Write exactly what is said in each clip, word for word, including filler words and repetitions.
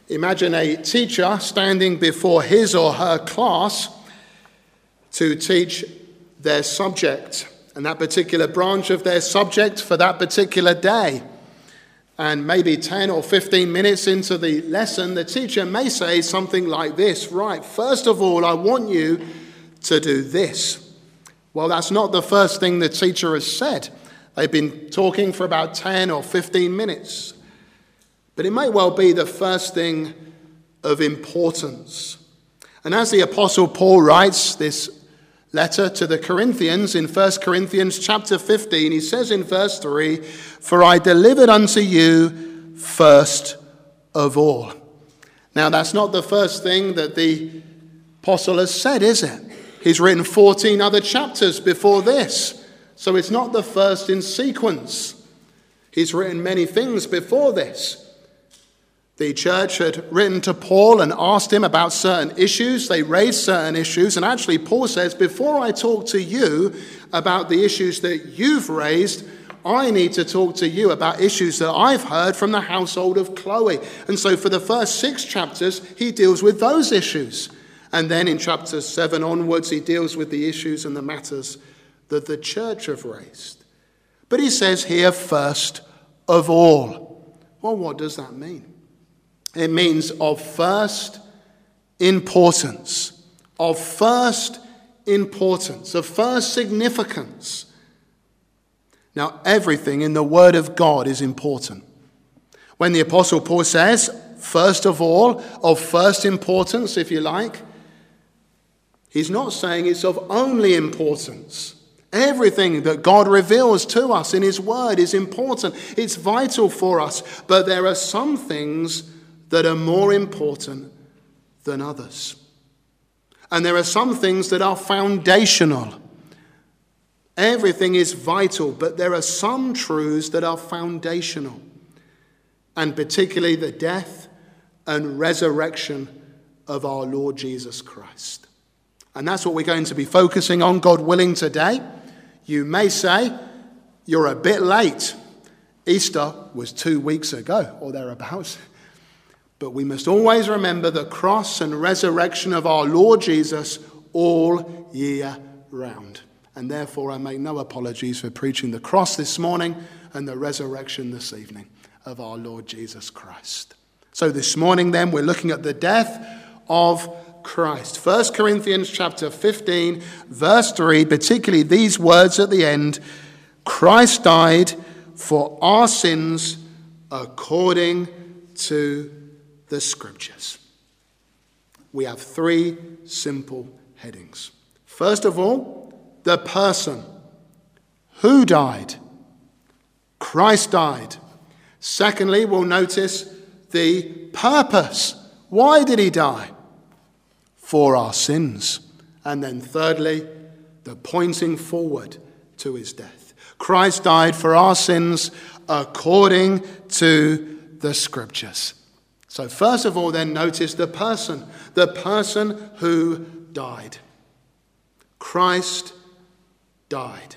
Imagine a teacher standing before his or her class to teach their subject, and that particular branch of their subject for that particular day. And maybe ten or fifteen minutes into the lesson, the teacher may say something like this: right, first of all, I want you to do this. Well, that's not the first thing the teacher has said. They've been talking for about ten or fifteen minutes. But it may well be the first thing of importance. And as the Apostle Paul writes this letter to the Corinthians in First Corinthians chapter fifteen, he says in verse three, "For I delivered unto you first of all." Now, that's not the first thing that the apostle has said, is it? He's written fourteen other chapters before this, so it's not the first in sequence. He's written many things before this. The church had written to Paul and asked him about certain issues. They raised certain issues. And actually, Paul says, before I talk to you about the issues that you've raised, I need to talk to you about issues that I've heard from the household of Chloe. And so for the first six chapters, he deals with those issues. And then in chapter seven onwards, he deals with the issues and the matters that the church have raised. But he says here, first of all. Well, what does that mean? It means of first importance, of first importance, of first significance. Now, everything in the Word of God is important. When the Apostle Paul says, first of all, of first importance, if you like, he's not saying it's of only importance. Everything that God reveals to us in his Word is important. It's vital for us. But there are some things that are more important than others. And there are some things that are foundational. Everything is vital, but there are some truths that are foundational. And particularly the death and resurrection of our Lord Jesus Christ. And that's what we're going to be focusing on, God willing, today. You may say, you're a bit late. Easter was two weeks ago, or thereabouts. But we must always remember the cross and resurrection of our Lord Jesus all year round. And therefore I make no apologies for preaching the cross this morning and the resurrection this evening of our Lord Jesus Christ. So this morning then we're looking at the death of Christ. First Corinthians chapter fifteen, verse three, particularly these words at the end: Christ died for our sins according to the Scriptures. We have three simple headings. First of all, the person. Who died? Christ died. Secondly, we'll notice the purpose. Why did he die? For our sins. And then thirdly, the pointing forward to his death. Christ died for our sins according to the Scriptures. So first of all, then, notice the person, the person who died. Christ died.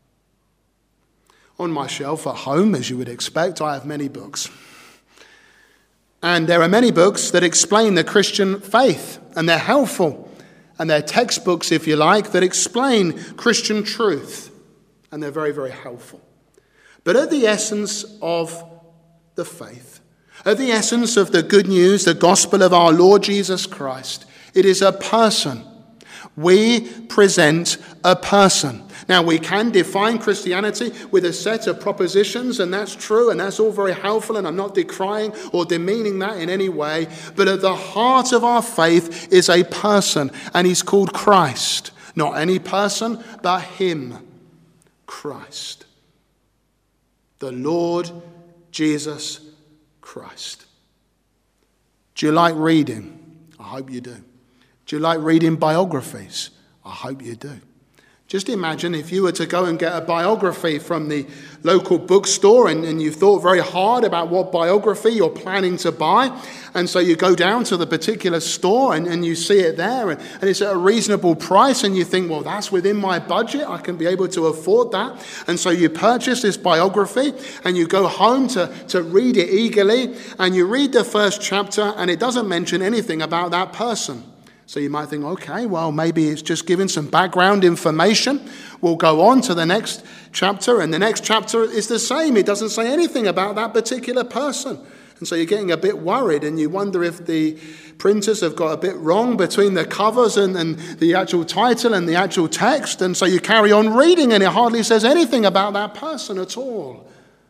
On my shelf at home, as you would expect, I have many books. And there are many books that explain the Christian faith, and they're helpful. And they're textbooks, if you like, that explain Christian truth. And they're very, very helpful. But at the essence of the faith, at the essence of the good news, the gospel of our Lord Jesus Christ, it is a person. We present a person. Now, we can define Christianity with a set of propositions, and that's true, and that's all very helpful, and I'm not decrying or demeaning that in any way. But at the heart of our faith is a person, and he's called Christ. Not any person, but him, Christ. The Lord Jesus Christ. Do you like reading? I hope you do. Do you like reading biographies? I hope you do. Just imagine if you were to go and get a biography from the local bookstore and, and you thought very hard about what biography you're planning to buy. And so you go down to the particular store and, and you see it there and, and it's at a reasonable price and you think, well, that's within my budget. I can be able to afford that. And so you purchase this biography and you go home to, to read it eagerly and you read the first chapter and it doesn't mention anything about that person. So you might think, okay, well, maybe it's just giving some background information. We'll go on to the next chapter, and the next chapter is the same. It doesn't say anything about that particular person. And so you're getting a bit worried, and you wonder if the printers have got a bit wrong between the covers and, and the actual title and the actual text. And so you carry on reading, and it hardly says anything about that person at all.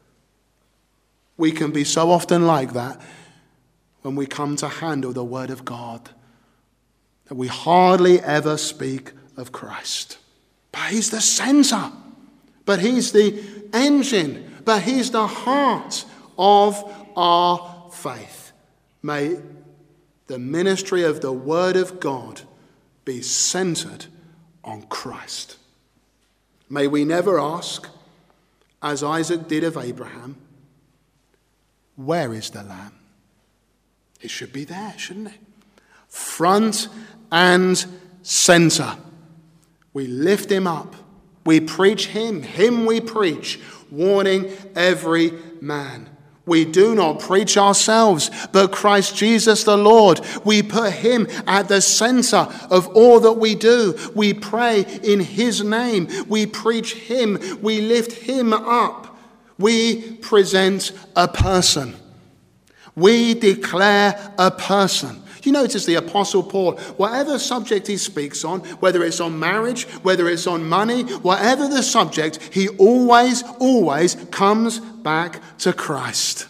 We can be so often like that when we come to handle the Word of God. We hardly ever speak of Christ. But he's the center. But he's the engine. But he's the heart of our faith. May the ministry of the Word of God be centered on Christ. May we never ask, as Isaac did of Abraham, where is the lamb? It should be there, shouldn't it? Front and center. We lift him up. We preach him. Him we preach, warning every man. We do not preach ourselves, but Christ Jesus the Lord. We put him at the center of all that we do. We pray in his name. We preach him. We lift him up. We present a person. We declare a person. You notice the Apostle Paul, whatever subject he speaks on, whether it's on marriage, whether it's on money, whatever the subject, he always, always comes back to Christ.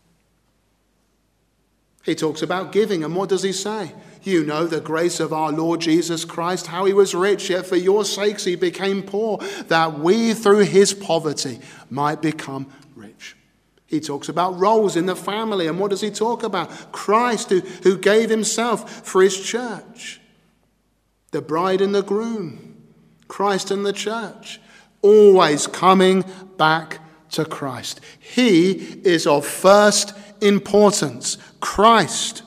He talks about giving, and what does he say? You know the grace of our Lord Jesus Christ, how he was rich, yet for your sakes he became poor, that we through his poverty might become rich. He talks about roles in the family. And what does he talk about? Christ who, who gave himself for his church. The bride and the groom. Christ and the church. Always coming back to Christ. He is of first importance. Christ.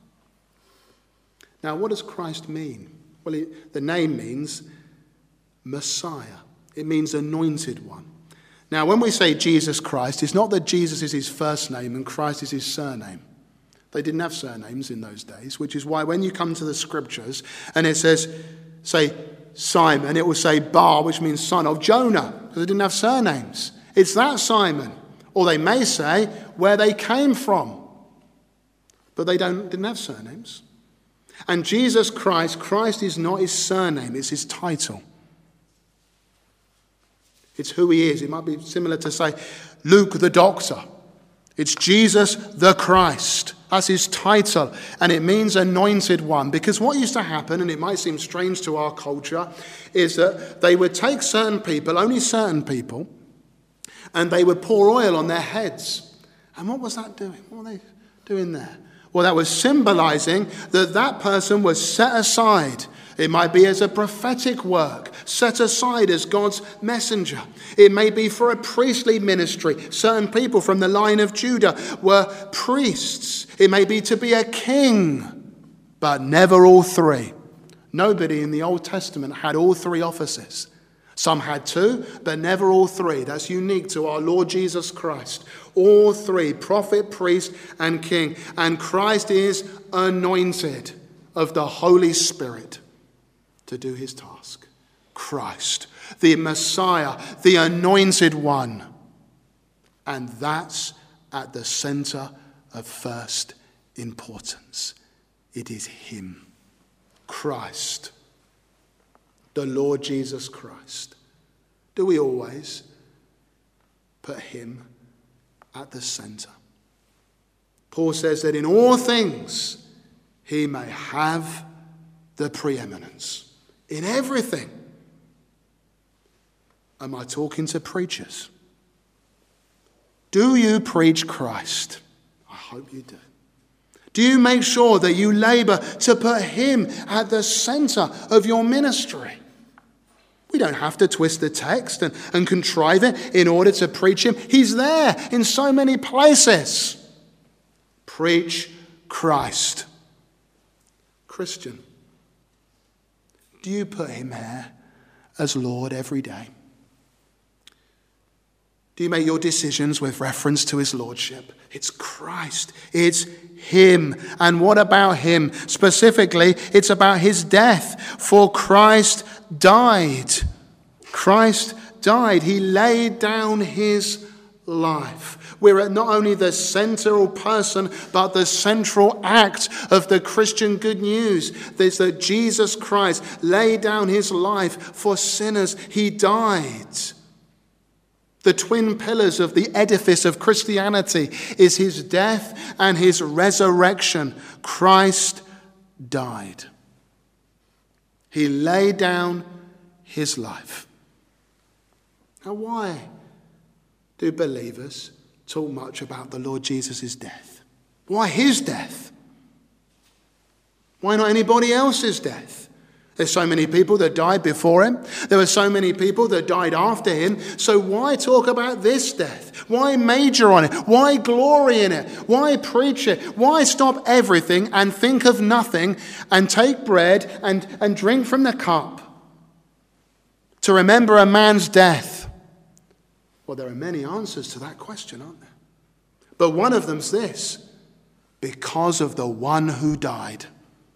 Now, what does Christ mean? Well, it, the name means Messiah. It means anointed one. Now, when we say Jesus Christ, it's not that Jesus is his first name and Christ is his surname. They didn't have surnames in those days, which is why when you come to the scriptures and it says, say, Simon, it will say Bar, which means son of Jonah, because they didn't have surnames. It's that Simon. Or they may say where they came from, but they don't didn't have surnames. And Jesus Christ, Christ is not his surname, it's his title. It's who he is. It might be similar to say Luke the doctor. It's Jesus the Christ. That's his title. And it means anointed one. Because what used to happen, and it might seem strange to our culture, is that they would take certain people, only certain people, and they would pour oil on their heads. And what was that doing? What were they doing there? Well, that was symbolizing that that person was set aside. It might be as a prophetic work, set aside as God's messenger. It may be for a priestly ministry. Certain people from the line of Judah were priests. It may be to be a king, but never all three. Nobody in the Old Testament had all three offices. Some had two, but never all three. That's unique to our Lord Jesus Christ. All three, prophet, priest, and king. And Christ is anointed of the Holy Spirit to do his task. Christ, the Messiah, the anointed one. And that's at the center of first importance. It is him, Christ, the Lord Jesus Christ. Do we always put him at the center? Paul says that in all things he may have the preeminence. In everything. Am I talking to preachers? Do you preach Christ? I hope you do. Do you make sure that you labor to put him at the center of your ministry? We don't have to twist the text and, and contrive it in order to preach him. He's there in so many places. Preach Christ. Christian, do you put him there as Lord every day? Do you make your decisions with reference to his lordship? It's Christ. It's him. And what about him? Specifically, it's about his death. For Christ died. Christ died. He laid down his life. We're at not only the central person, but the central act of the Christian good news. There's that Jesus Christ laid down his life for sinners. He died. The twin pillars of the edifice of Christianity is his death and his resurrection. Christ died. He laid down his life. Now, why do believers talk much about the Lord Jesus' death? Why his death? Why not anybody else's death? There's so many people that died before him. There were so many people that died after him. So why talk about this death? Why major on it? Why glory in it? Why preach it? Why stop everything and think of nothing and take bread and, and drink from the cup to remember a man's death? Well, there are many answers to that question, aren't there? But one of them's this: because of the one who died.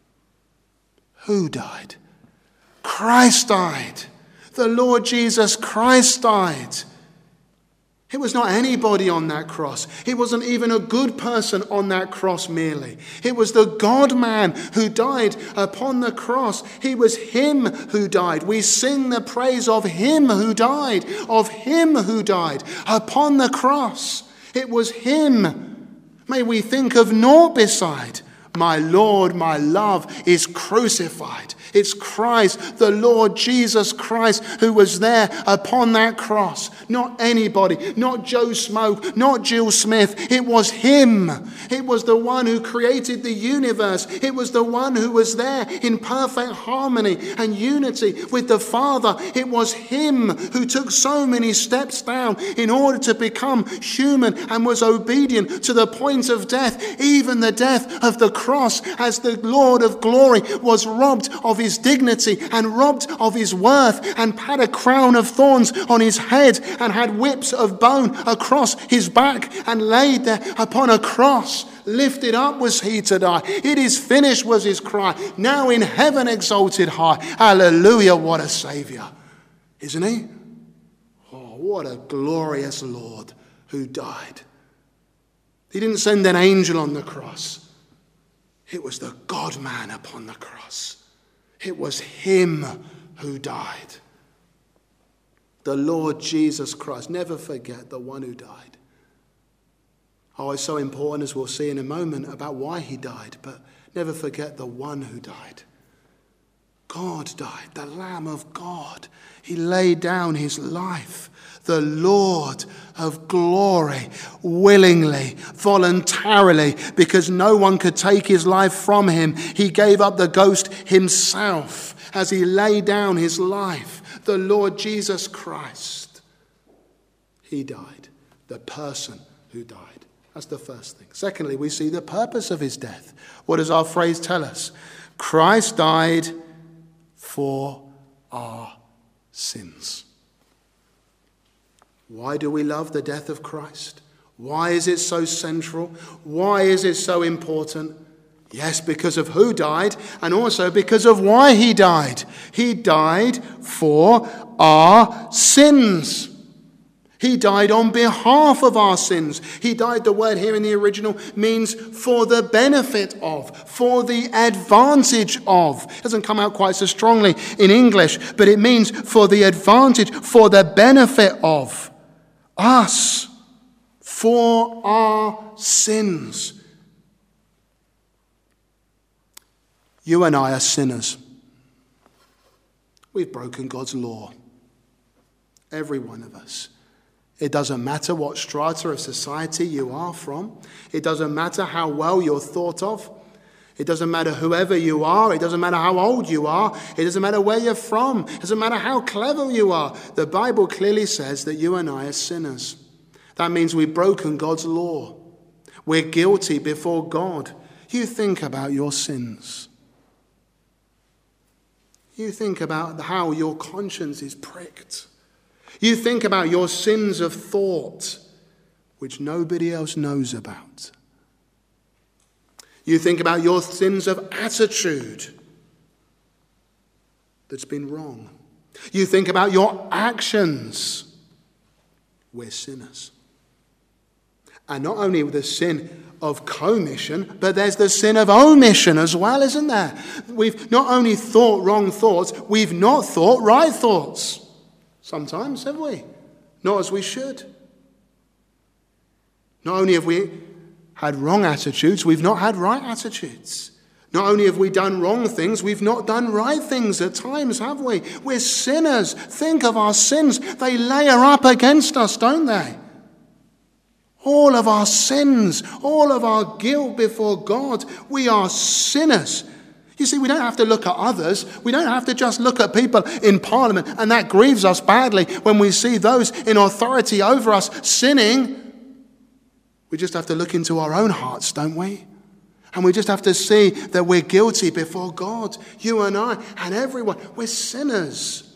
Who died? Christ died. The Lord Jesus Christ died. It was not anybody on that cross. It wasn't even a good person on that cross merely. It was the God-man who died upon the cross. He was him who died. We sing the praise of him who died, of him who died upon the cross. It was him. May we think of naught beside. My Lord, my love is crucified. It's Christ, the Lord Jesus Christ, who was there upon that cross. Not anybody, not Joe Smoke, not Jill Smith. It was him. It was the one who created the universe. It was the one who was there in perfect harmony and unity with the Father. It was him who took so many steps down in order to become human and was obedient to the point of death, even the death of the cross, as the Lord of glory was robbed of his dignity and robbed of his worth and had a crown of thorns on his head and had whips of bone across his back and laid there upon a cross. Lifted up was he to die. It is finished was his cry. Now in heaven exalted high. Hallelujah, what a Saviour. Isn't he? Oh, what a glorious Lord who died. He didn't send an angel on the cross. It was the God-man upon the cross. It was him who died. The Lord Jesus Christ. Never forget the one who died. Oh, it's so important, as we'll see in a moment, about why he died. But never forget the one who died. God died, the Lamb of God. He laid down his life. The Lord of glory, willingly, voluntarily, because no one could take his life from him. He gave up the ghost himself as he laid down his life. The Lord Jesus Christ. He died. The person who died. That's the first thing. Secondly, we see the purpose of his death. What does our phrase tell us? Christ died for our sins. Why do we love the death of Christ? Why is it so central? Why is it so important? Yes, because of who died, and also because of why he died. He died for our sins. He died on behalf of our sins. He died, the word here in the original means for the benefit of, for the advantage of. It doesn't come out quite so strongly in English, but it means for the advantage, for the benefit of us, for our sins. You and I are sinners. We've broken God's law. Every one of us. It doesn't matter what strata of society you are from. It doesn't matter how well you're thought of. It doesn't matter whoever you are. It doesn't matter how old you are. It doesn't matter where you're from. It doesn't matter how clever you are. The Bible clearly says that you and I are sinners. That means we've broken God's law. We're guilty before God. You think about your sins. You think about how your conscience is pricked. You think about your sins of thought, which nobody else knows about. You think about your sins of attitude that's been wrong. You think about your actions. We're sinners. And not only the sin of commission, but there's the sin of omission as well, isn't there? We've not only thought wrong thoughts, we've not thought right thoughts. Sometimes, have we? Not as we should. Not only have we had wrong attitudes, we've not had right attitudes. Not only have we done wrong things, we've not done right things at times, have we? We're sinners. Think of our sins. They layer up against us, don't they? All of our sins, all of our guilt before God, we are sinners. You see, we don't have to look at others. We don't have to just look at people in Parliament, and that grieves us badly when we see those in authority over us sinning. We just have to look into our own hearts, don't we? And we just have to see that we're guilty before God, you and I, and everyone. We're sinners.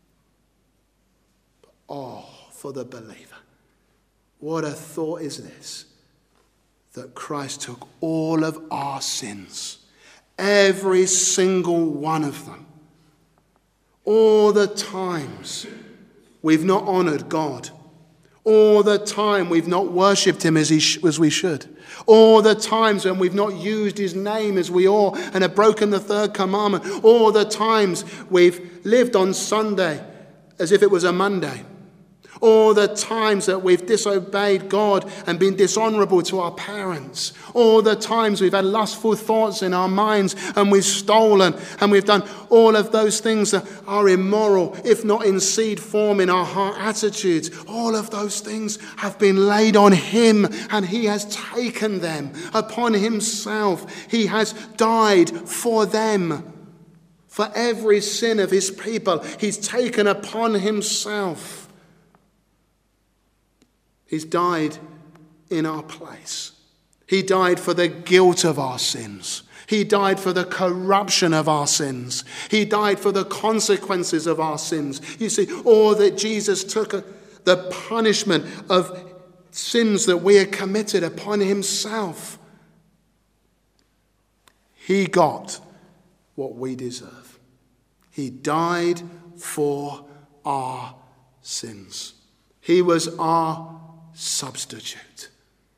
Oh, for the believer. What a thought is this, that Christ took all of our sins, every single one of them, all the times we've not honored God, all the time we've not worshipped him as, he sh- as we should, all the times when we've not used his name as we ought and have broken the third commandment, all the times we've lived on Sunday as if it was a Monday, all the times that we've disobeyed God and been dishonorable to our parents. All the times we've had lustful thoughts in our minds and we've stolen and we've done all of those things that are immoral, if not in seed form in our heart attitudes. All of those things have been laid on him, and he has taken them upon himself. He has died for them. For every sin of his people, he's taken upon himself. He's died in our place. He died for the guilt of our sins. He died for the corruption of our sins. He died for the consequences of our sins. You see, all that Jesus took, the punishment of sins that we had committed upon himself. He got what we deserve. He died for our sins. He was our substitute.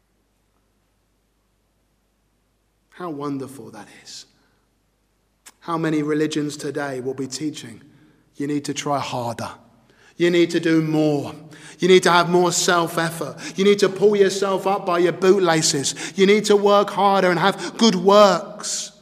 How wonderful that is. How many religions today will be teaching you need to try harder. You need to do more. You need to have more self-effort. You need to pull yourself up by your bootlaces. You need to work harder and have good works.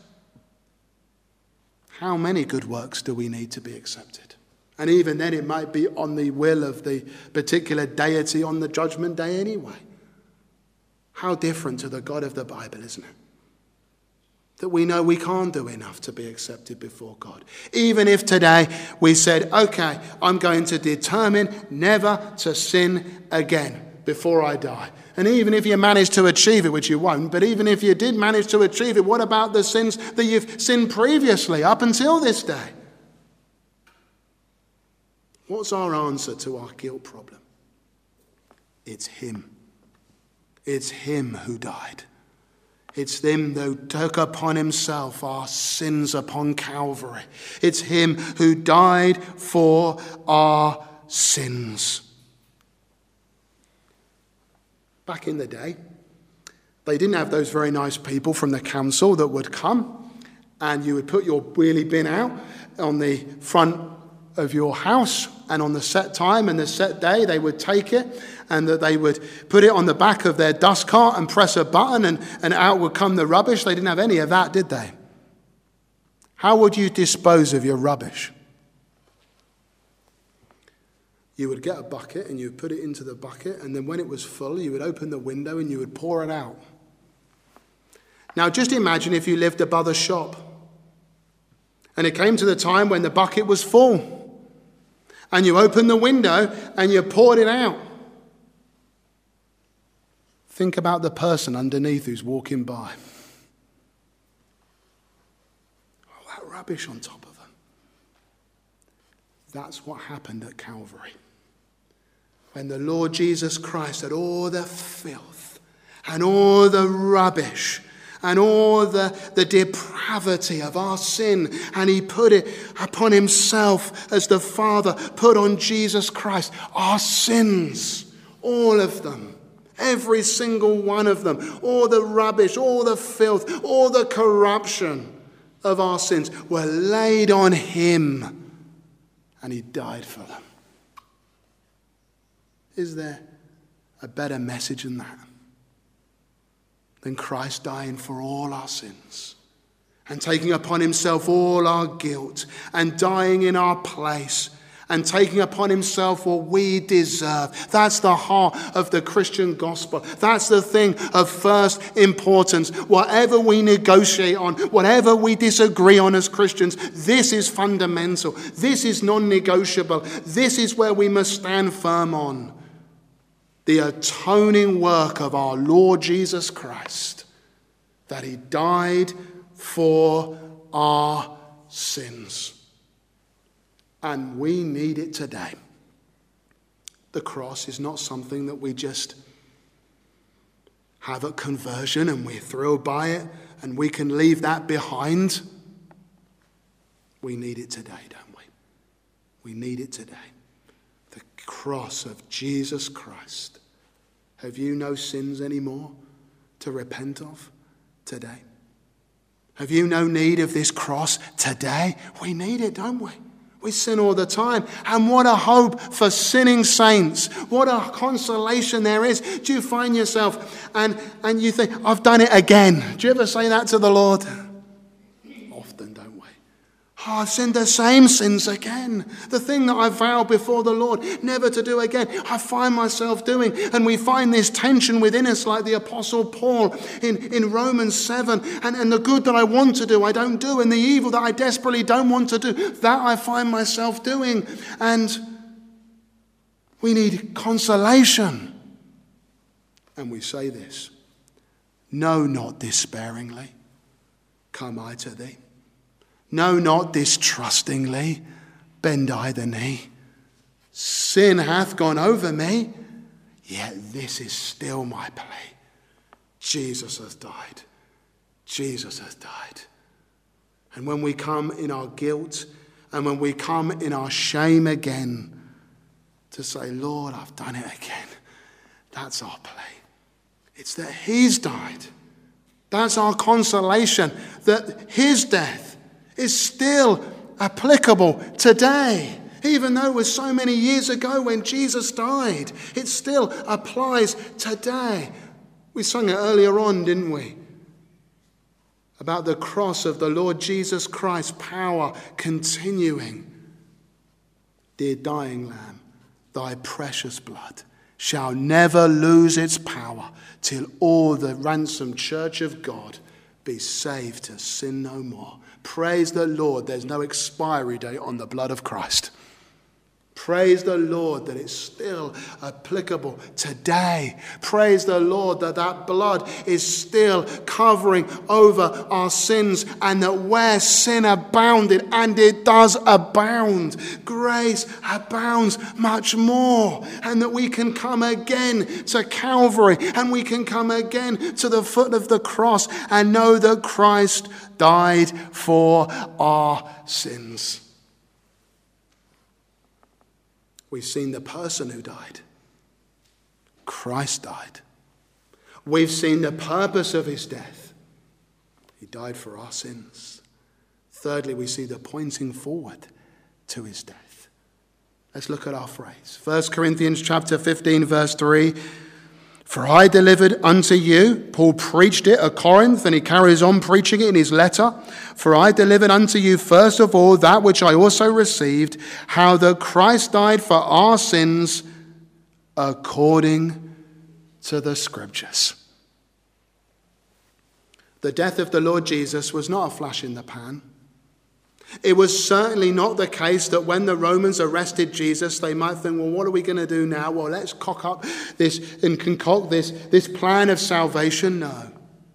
How many good works do we need to be accepted? And even then, it might be on the will of the particular deity on the judgment day anyway. How different to the God of the Bible, isn't it? That we know we can't do enough to be accepted before God. Even if today we said, okay, I'm going to determine never to sin again before I die. And even if you manage to achieve it, which you won't, but even if you did manage to achieve it, what about the sins that you've sinned previously up until this day? What's our answer to our guilt problem? It's him. It's him who died. It's him who took upon himself our sins upon Calvary. It's him who died for our sins. Back in the day, they didn't have those very nice people from the council that would come and you would put your wheelie bin out on the front of your house, and on the set time and the set day they would take it and that they would put it on the back of their dust cart and press a button and, and out would come the rubbish. They didn't have any of that, did they? How would you dispose of your rubbish? You would get a bucket and you would put it into the bucket, and then when it was full you would open the window and you would pour it out. Now just imagine if you lived above a shop and it came to the time when the bucket was full and you opened the window and you poured it out. Think about the person underneath who's walking by. All that rubbish on top of them. That's what happened at Calvary. When the Lord Jesus Christ had all the filth and all the rubbish and all the, the depravity of our sin, and he put it upon himself as the Father put on Jesus Christ our sins, all of them. Every single one of them, all the rubbish, all the filth, all the corruption of our sins were laid on him, and he died for them. Is there a better message than that? Than Christ dying for all our sins and taking upon himself all our guilt and dying in our place and taking upon himself what we deserve. That's the heart of the Christian gospel. That's the thing of first importance. Whatever we negotiate on, whatever we disagree on as Christians, this is fundamental. This is non-negotiable. This is where we must stand firm on. The atoning work of our Lord Jesus Christ, that he died for our sins. And we need it today. The cross is not something that we just have at conversion and we're thrilled by it and we can leave that behind. We need it today, don't we? We need it today. The cross of Jesus Christ. Have you no sins anymore to repent of today? Have you no need of this cross today? We need it, don't we? We sin all the time. And what a hope for sinning saints. What a consolation there is. Do you find yourself and, and you think, I've done it again? Do you ever say that to the Lord? Often, don't we? Oh, I've sinned the same sins again. The thing that I vowed before the Lord never to do again, I find myself doing. And we find this tension within us like the Apostle Paul in, in Romans seven. And, and the good that I want to do, I don't do. And the evil that I desperately don't want to do, that I find myself doing. And we need consolation. And we say this, no, not despairingly, come I to thee. No, not distrustingly, bend I the knee. Sin hath gone over me, yet this is still my plea. Jesus has died. Jesus has died. And when we come in our guilt and when we come in our shame again to say, Lord, I've done it again, that's our plea. It's that he's died. That's our consolation, that his death is still applicable today. Even though it was so many years ago when Jesus died, it still applies today. We sung it earlier on, didn't we? About the cross of the Lord Jesus Christ, power continuing. Dear dying Lamb, thy precious blood shall never lose its power till all the ransomed church of God be saved to sin no more. Praise the Lord, there's no expiry date on the blood of Christ. Praise the Lord that it's still applicable today. Praise the Lord that that blood is still covering over our sins, and that where sin abounded, and it does abound, grace abounds much more. And that we can come again to Calvary, and we can come again to the foot of the cross and know that Christ died for our sins. We've seen the person who died. Christ died. We've seen the purpose of his death. He died for our sins. Thirdly, we see the pointing forward to his death. Let's look at our phrase. First Corinthians chapter fifteen, verse three. For I delivered unto you, Paul preached it at Corinth, and he carries on preaching it in his letter. For I delivered unto you first of all that which I also received, how that Christ died for our sins according to the Scriptures. The death of the Lord Jesus was not a flash in the pan. It was certainly not the case that when the Romans arrested Jesus, they might think, well, what are we going to do now? Well, let's cock up this and concoct this, this plan of salvation. No.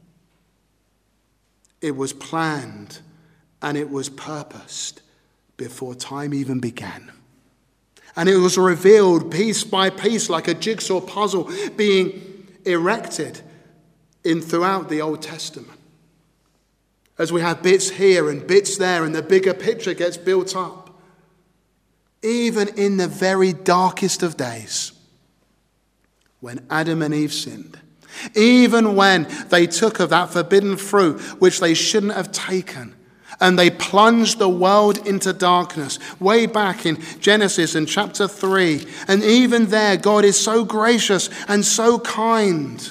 It was planned and it was purposed before time even began. And it was revealed piece by piece like a jigsaw puzzle being erected in throughout the Old Testament. As we have bits here and bits there and the bigger picture gets built up. Even in the very darkest of days, when Adam and Eve sinned, even when they took of that forbidden fruit which they shouldn't have taken, and they plunged the world into darkness, way back in Genesis in chapter three, and even there God is so gracious and so kind.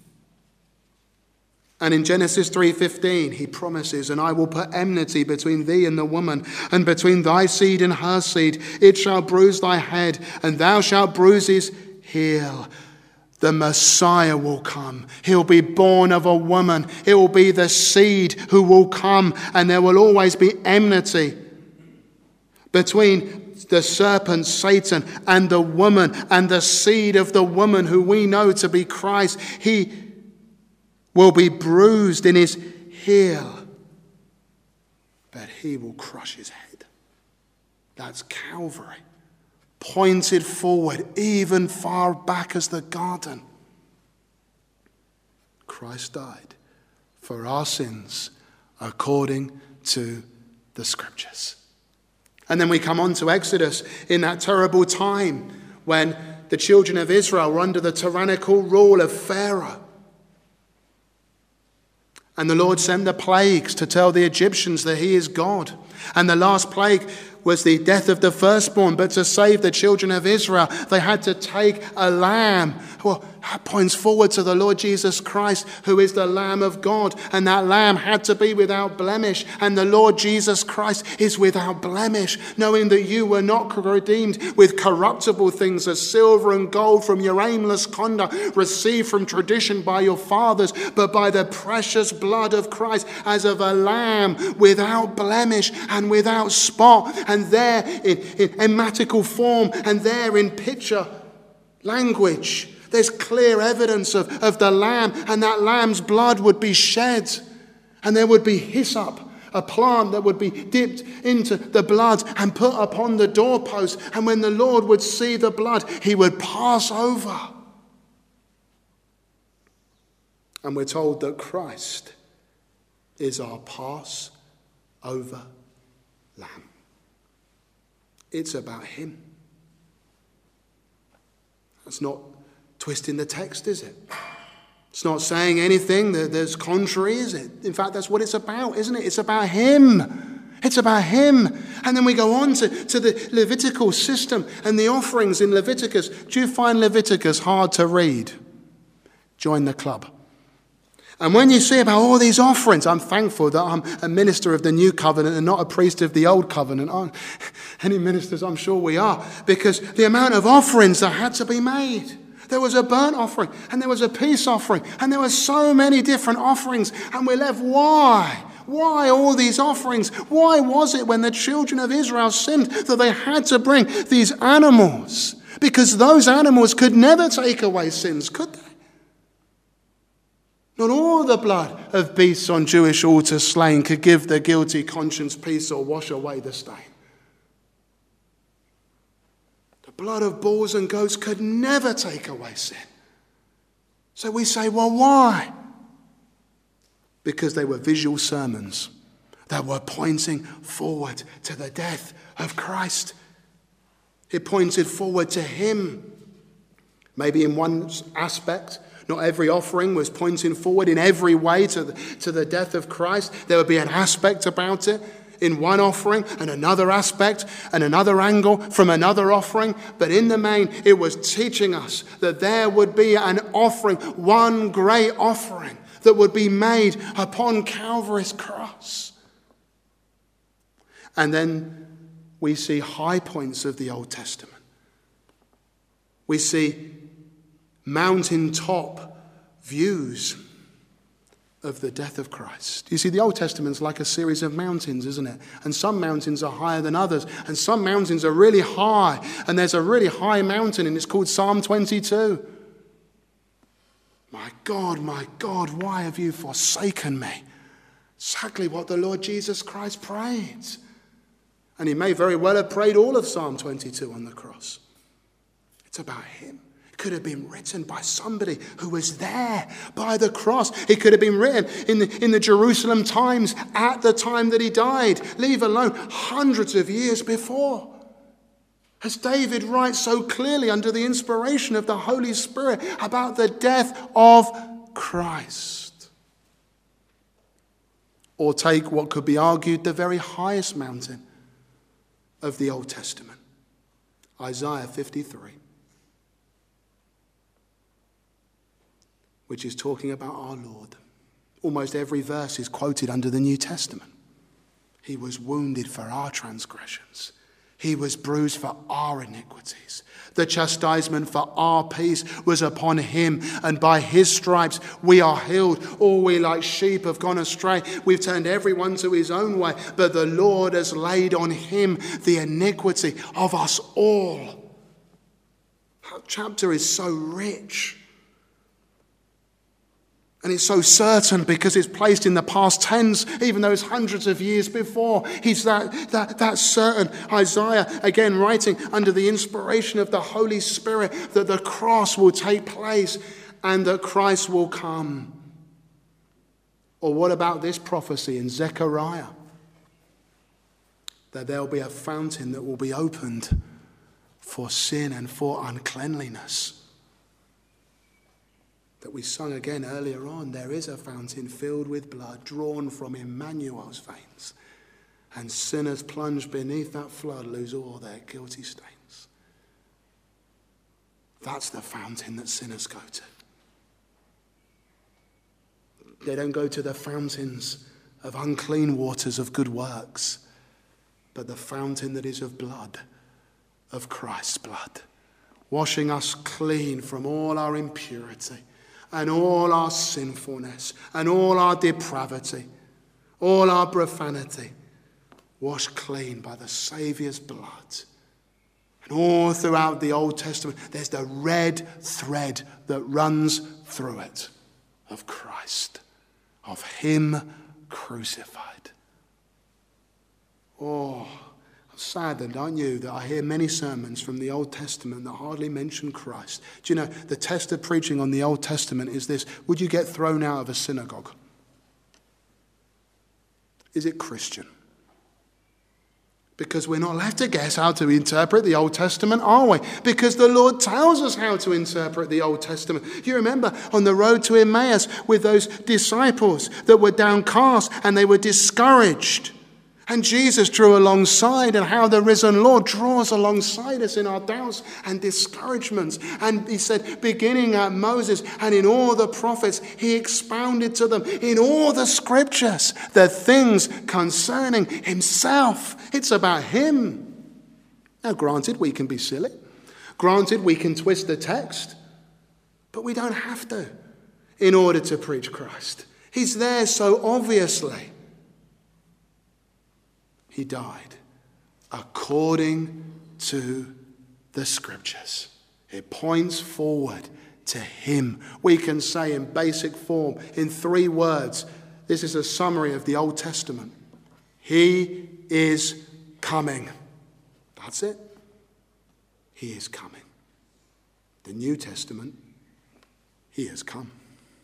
And in Genesis three fifteen, he promises, and I will put enmity between thee and the woman, and between thy seed and her seed. It shall bruise thy head, and thou shalt bruise his heel. The Messiah will come. He'll be born of a woman. It will be the seed who will come, and there will always be enmity between the serpent, Satan, and the woman, and the seed of the woman who we know to be Christ. He will be bruised in his heel, but he will crush his head. That's Calvary, pointed forward even far back as the garden. Christ died for our sins according to the Scriptures. And then we come on to Exodus in that terrible time when the children of Israel were under the tyrannical rule of Pharaoh. And the Lord sent the plagues to tell the Egyptians that he is God. And the last plague was the death of the firstborn. But to save the children of Israel, they had to take a lamb. Well, that points forward to the Lord Jesus Christ, who is the Lamb of God. And that lamb had to be without blemish. And the Lord Jesus Christ is without blemish, knowing that you were not redeemed with corruptible things as silver and gold from your aimless conduct received from tradition by your fathers, but by the precious blood of Christ as of a lamb without blemish and without spot. And there in, in emmatical form, and there in picture language, there's clear evidence of, of the lamb, and that lamb's blood would be shed, and there would be hyssop, a plant that would be dipped into the blood and put upon the doorpost, and when the Lord would see the blood, he would pass over. And we're told that Christ is our Passover lamb. It's about him. That's not twisting the text, is it? It's not saying anything that there's contrary, is it? In fact, that's what it's about, isn't it? It's about him. It's about him. And then we go on to, to the Levitical system and the offerings in Leviticus. Do you find Leviticus hard to read? Join the club. And when you see about all these offerings, I'm thankful that I'm a minister of the new covenant and not a priest of the old covenant. Aren't any ministers? I'm sure we are. Because the amount of offerings that had to be made. There was a burnt offering, and there was a peace offering, and there were so many different offerings. And we're left, why? Why all these offerings? Why was it when the children of Israel sinned that they had to bring these animals? Because those animals could never take away sins, could they? Not all the blood of beasts on Jewish altars slain could give the guilty conscience peace or wash away the stain. The blood of bulls and goats could never take away sin. So we say, well, why? Because they were visual sermons that were pointing forward to the death of Christ. It pointed forward to him. Maybe in one aspect, not every offering was pointing forward in every way to the, to the death of Christ. There would be an aspect about it in one offering, and another aspect, and another angle from another offering. But in the main, it was teaching us that there would be an offering, one great offering that would be made upon Calvary's cross. And then we see high points of the Old Testament. We see mountaintop views of the death of Christ. You see, the Old Testament's like a series of mountains, isn't it? And some mountains are higher than others, and some mountains are really high, and there's a really high mountain, and it's called Psalm twenty-two. My God, my God, why have you forsaken me? Exactly what the Lord Jesus Christ prayed. And he may very well have prayed all of Psalm twenty-two on the cross. It's about him. Could have been written by somebody who was there by the cross. It could have been written in the, in the Jerusalem Times at the time that he died, leave alone hundreds of years before. As David writes so clearly under the inspiration of the Holy Spirit about the death of Christ. Or take what could be argued the very highest mountain of the Old Testament, Isaiah fifty-three. Which is talking about our Lord. Almost every verse is quoted under the New Testament. He was wounded for our transgressions. He was bruised for our iniquities. The chastisement for our peace was upon him, and by his stripes we are healed. All we like sheep have gone astray. We've turned everyone to his own way, but the Lord has laid on him the iniquity of us all. That chapter is so rich. And it's so certain because it's placed in the past tense, even though it's hundreds of years before. He's that, that, that certain. Isaiah, again, writing under the inspiration of the Holy Spirit, that the cross will take place and that Christ will come. Or what about this prophecy in Zechariah? That there'll be a fountain that will be opened for sin and for uncleanliness. That we sung again earlier on, there is a fountain filled with blood drawn from Emmanuel's veins, and sinners plunged beneath that flood lose all their guilty stains. That's the fountain that sinners go to. They don't go to the fountains of unclean waters of good works, but the fountain that is of blood, of Christ's blood, washing us clean from all our impurity, and all our sinfulness, and all our depravity, all our profanity, washed clean by the Saviour's blood. And all throughout the Old Testament, there's the red thread that runs through it of Christ, of him crucified. Oh, I'm saddened, aren't you, that I hear many sermons from the Old Testament that hardly mention Christ. Do you know, the test of preaching on the Old Testament is this: would you get thrown out of a synagogue? Is it Christian? Because we're not left to guess how to interpret the Old Testament, are we? Because the Lord tells us how to interpret the Old Testament. You remember on the road to Emmaus with those disciples that were downcast and they were discouraged. And Jesus drew alongside, and how the risen Lord draws alongside us in our doubts and discouragements. And he said, beginning at Moses and in all the prophets, he expounded to them in all the scriptures the things concerning himself. It's about him. Now, granted, we can be silly. Granted, we can twist the text. But we don't have to in order to preach Christ. He's there so obviously. He died according to the scriptures. It points forward to him. We can say in basic form, in three words, this is a summary of the Old Testament. He is coming. That's it. He is coming. The New Testament, he has come.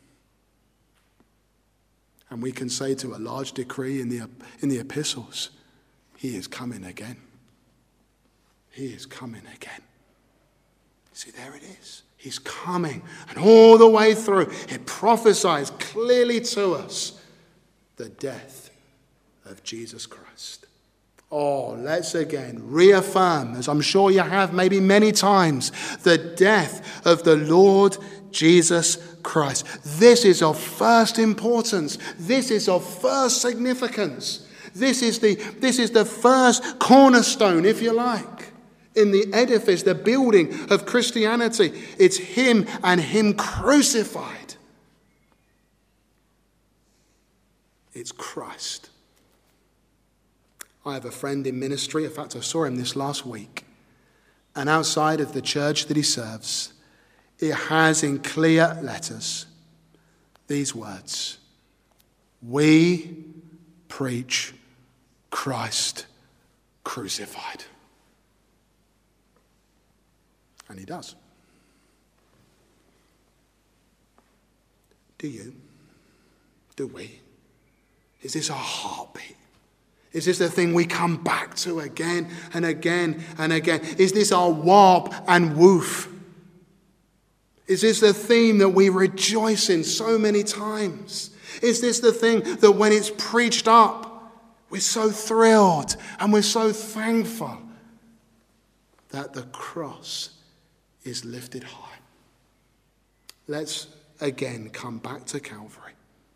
And we can say to a large degree in the, in the epistles, he is coming again. He is coming again. See, there it is. He's coming. And all the way through, it prophesies clearly to us the death of Jesus Christ. Oh, let's again reaffirm, as I'm sure you have maybe many times, the death of the Lord Jesus Christ. This is of first importance. This is of first significance. This is the, this is the first cornerstone, if you like, in the edifice, the building of Christianity. It's him and him crucified. It's Christ. I have a friend in ministry. In fact, I saw him this last week. And outside of the church that he serves, it has in clear letters these words: we preach Christ crucified. And he does. Do you? Do we? Is this our heartbeat? Is this the thing we come back to again and again and again? Is this our warp and woof? Is this the theme that we rejoice in so many times? Is this the thing that when it's preached up, we're so thrilled and we're so thankful that the cross is lifted high? Let's again come back to Calvary.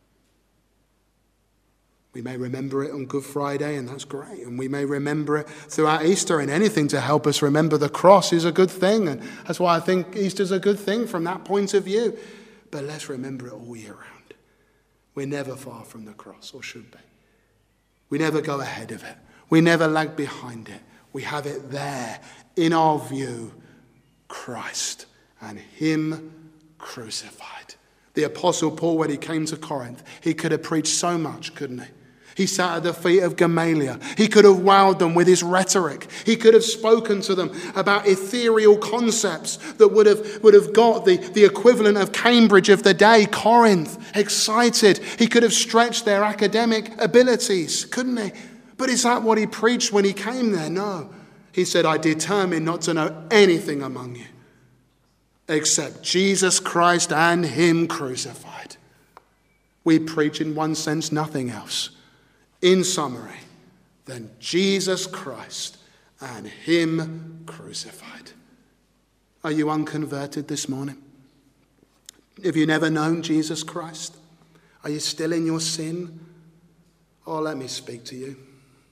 We may remember it on Good Friday, and that's great. And we may remember it throughout Easter, and anything to help us remember the cross is a good thing. And that's why I think Easter's a good thing from that point of view. But let's remember it all year round. We're never far from the cross, or should be. We never go ahead of it. We never lag behind it. We have it there in our view, Christ and him crucified. The Apostle Paul, when he came to Corinth, he could have preached so much, couldn't he? He sat at the feet of Gamaliel. He could have wowed them with his rhetoric. He could have spoken to them about ethereal concepts that would have, would have got the, the equivalent of Cambridge of the day, Corinth, excited. He could have stretched their academic abilities, couldn't he? But is that what he preached when he came there? No. He said, I determined not to know anything among you except Jesus Christ and him crucified. We preach in one sense nothing else. In summary, than Jesus Christ and him crucified. Are you unconverted this morning? Have you never known Jesus Christ? Are you still in your sin? Oh, let me speak to you.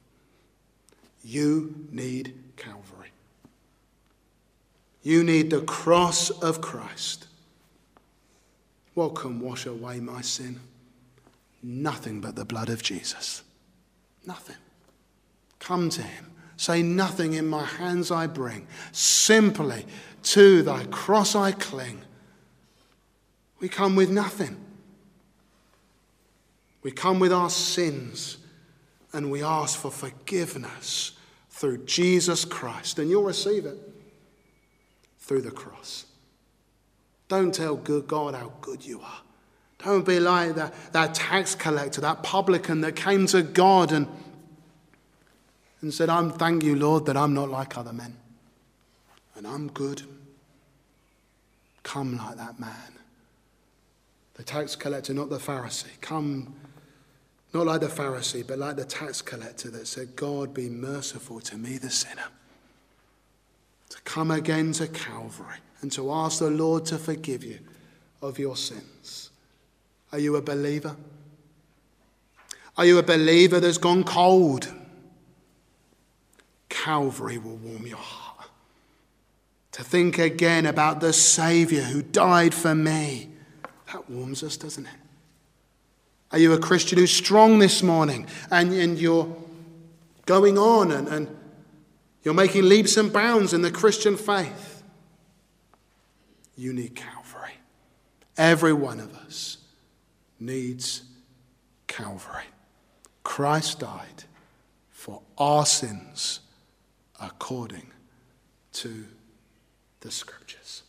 You need Calvary. You need the cross of Christ. What can wash away my sin? Nothing but the blood of Jesus. Nothing. Come to him. Say, nothing in my hands I bring. Simply to thy cross I cling. We come with nothing. We come with our sins and we ask for forgiveness through Jesus Christ. And you'll receive it through the cross. Don't tell good God how good you are. Don't be like that, that tax collector, that publican that came to God and, and said, I'm thank you, Lord, that I'm not like other men. And I'm good. Come like that man. The tax collector, not the Pharisee. Come not like the Pharisee, but like the tax collector that said, God, be merciful to me, the sinner. To come again to Calvary and to ask the Lord to forgive you of your sins. Are you a believer? Are you a believer that's gone cold? Calvary will warm your heart. To think again about the Saviour who died for me. That warms us, doesn't it? Are you a Christian who's strong this morning and, and you're going on and, and you're making leaps and bounds in the Christian faith? You need Calvary. Every one of us needs Calvary. Christ died for our sins according to the Scriptures.